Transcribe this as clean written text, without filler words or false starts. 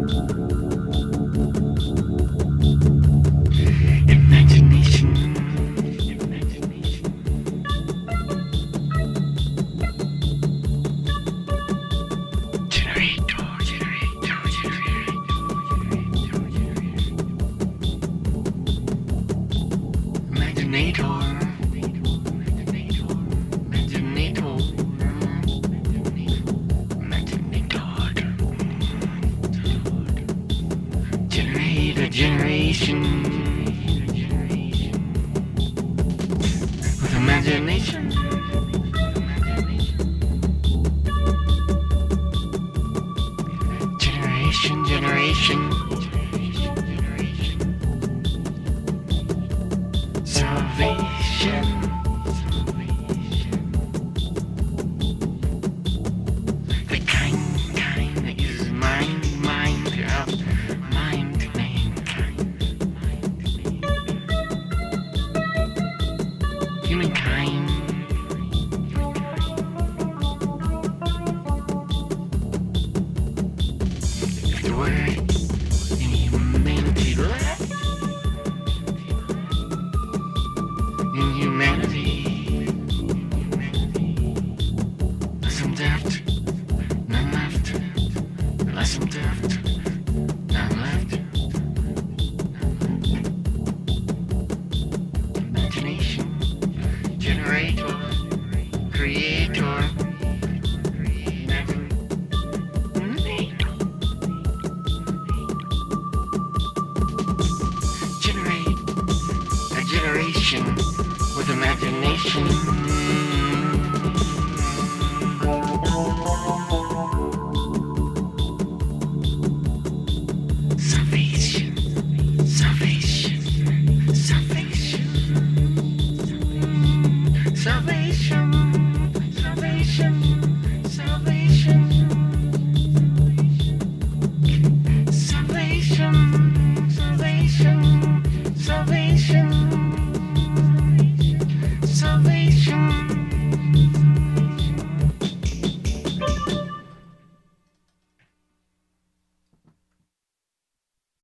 Imagination. Generator. Imaginator. Generation with imagination. Generation. Salvation. The kind that uses mind of mind. Humankind. If there were any humanity left, in humanity, there's some depth, none left. There's some depth, none left. Imagination. Generator, creator, generate a generation with imagination.